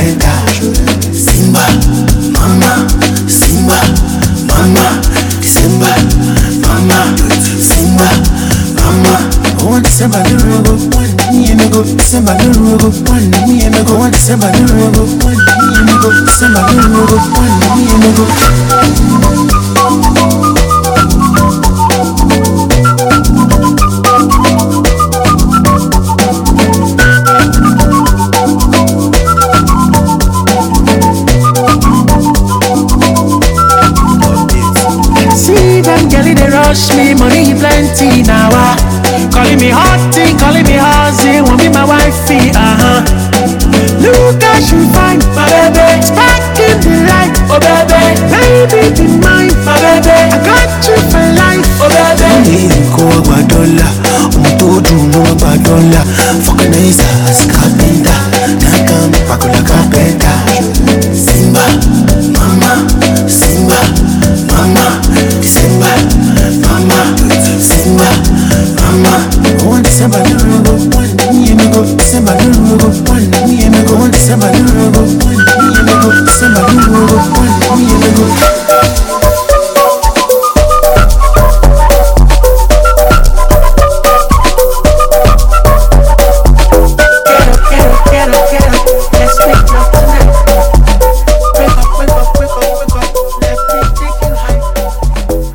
carpenter. Simba, mama, Simba, mama, Simba, mama, Simba, mama. Oh, December the rogo, one me and go. December the rogo, one me and go. Oh, December the rogo, one me and go. December the rogo, one me and go. Rush me, money plenty now. Calling me hottie, calling me huzzy, want be my wifey, Look how she fine, my baby. Sparking the light, oh baby. Baby be mine, my baby. I got you for life, oh baby. Go $1, to do no $1. Vulcanizers, carpenter, Nakam, Pacola carpenter. Simba, mama, Simba, mama, Simba, mama, Simba, mama. Oh, December the rogo, one me and go. December the rogo, one me and go. December the rogo, one me and go. December the